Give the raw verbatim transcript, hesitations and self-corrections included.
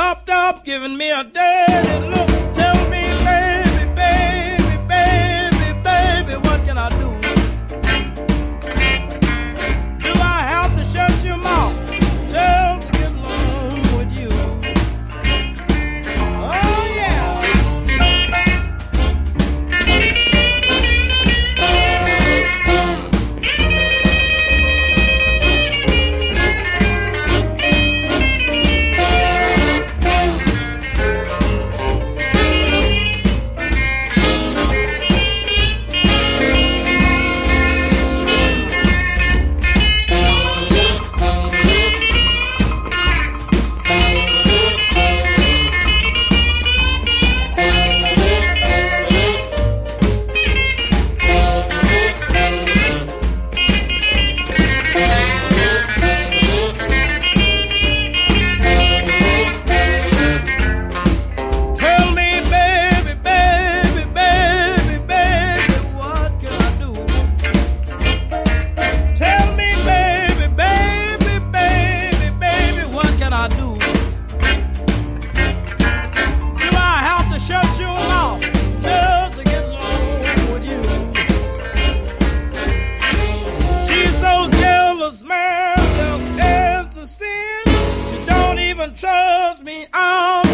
hopped up, giving me a dirty look. Tell me, baby, baby, baby, baby, what can I do? Do I have to shut your mouth just to get along with you? Oh, yeah. Man, just into sin. She don't even trust me. I'm